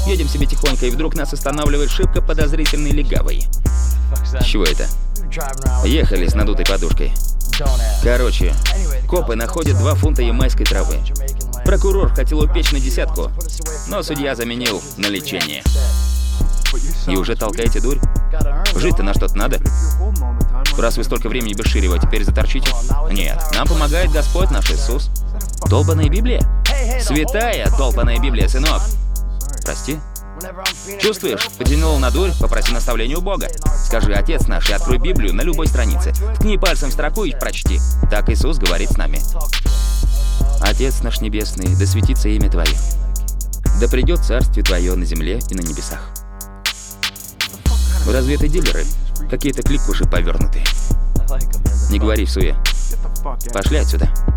Едем себе тихонько, и вдруг нас останавливает шибко подозрительный легавый. С чего это? Ехали с надутой подушкой. Короче, копы находят 2 фунта ямайской травы. Прокурор хотел упечь на 10, но судья заменил на лечение. И уже толкаете дурь? Жить-то на что-то надо. Раз вы столько времени бешили его, теперь заторчите? Нет, нам помогает Господь наш Иисус. Долбаная Библия? Святая долбаная Библия, сынок. Прости? Чувствуешь? Потянул на дурь, попроси наставления у Бога. Скажи: Отец наш, и открой Библию на любой странице. Ткни пальцем в строку и прочти. Так Иисус говорит с нами. Отец наш небесный, да светится имя Твое. Да придет царствие Твое на земле и на небесах. Разве это дилеры? Какие-то кликуши повернутые. Не говори в суе. Пошли отсюда.